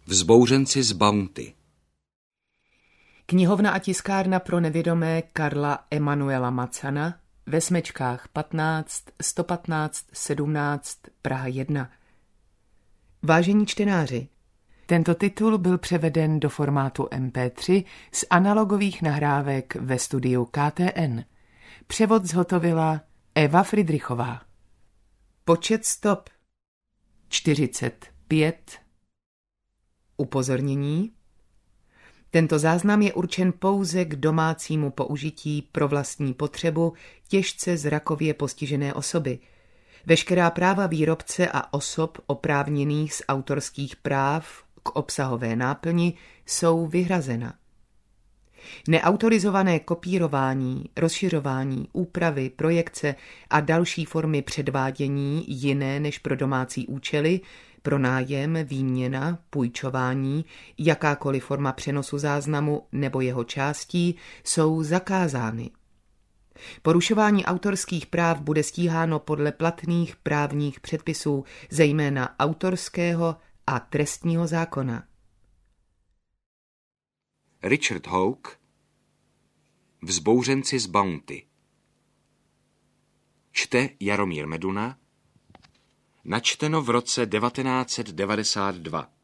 Vzbouřenci z Bounty. Knihovna a tiskárna pro nevědomé Karla Emanuela Macana ve Smečkách 15, 115, 17, Praha 1. Vážení čtenáři, tento titul byl převeden do formátu MP3 z analogových nahrávek ve studiu KTN. Převod zhotovila Eva Fridrichová. Počet stop 45. Upozornění. Tento záznam je určen pouze k domácímu použití pro vlastní potřebu těžce zrakově postižené osoby. Veškerá práva výrobce a osob oprávněných z autorských práv k obsahové náplni jsou vyhrazena. Neautorizované kopírování, rozšiřování, úpravy, projekce a další formy předvádění jiné než pro domácí účely, pronájem, výměna, půjčování, jakákoliv forma přenosu záznamu nebo jeho částí jsou zakázány. Porušování autorských práv bude stíháno podle platných právních předpisů, zejména autorského a trestního zákona. Richard Hawke. Vzbouřenci z Bounty. Čte Jaromír Meduna. Načteno v roce 1992.